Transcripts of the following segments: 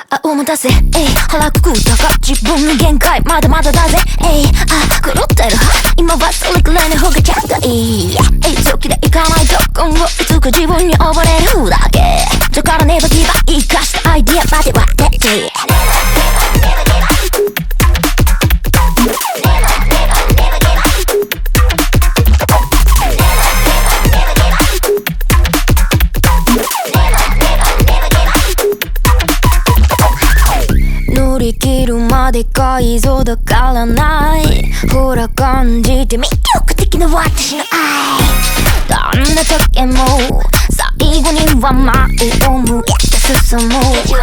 お待たせ腹くくったか自分の限界まだまだだぜ狂ってる今はそれくらいの方がちゃんといい強気でいかないと今後いつか自分に溺れるだけだからネバギバ生かしたアイディアまではレディ乗り切るまで改造だからないほら感じて魅力的な私の愛どんな時も最後には前を向けて進む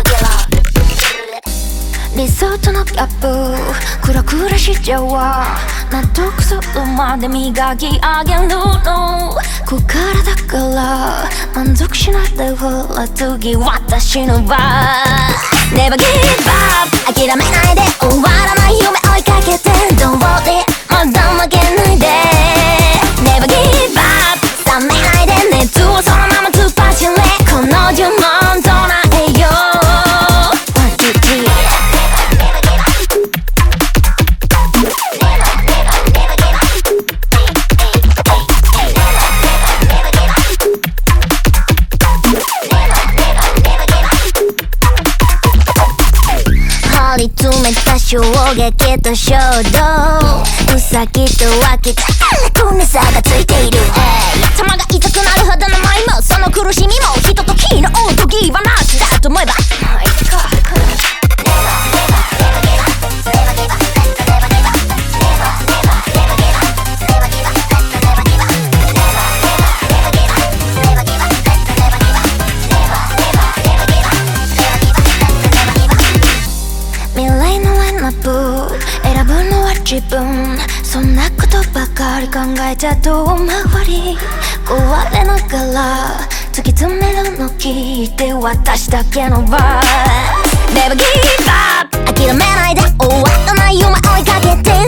理想とのギャップクラクラしちゃうわ納得するまで磨き上げるのこっからだから満足しないでほら次私の番 Never give up 諦めないで終わらない夢追いかけて Don't worry まだ負けないで Never give up 冷めないで熱をそのまま突っ走れこの呪文唱えよう張り詰めた衝撃と衝動ウサギと脇と楽に差がついている頭が痛くなるほどの舞もその苦しみもひとときのおとぎ話だと思えば選ぶのは自分そんなことばかり考えちゃ遠回り壊れながら突き詰めるの聞いて私だけの番 Never give up 諦めないで終わらない夢追いかけて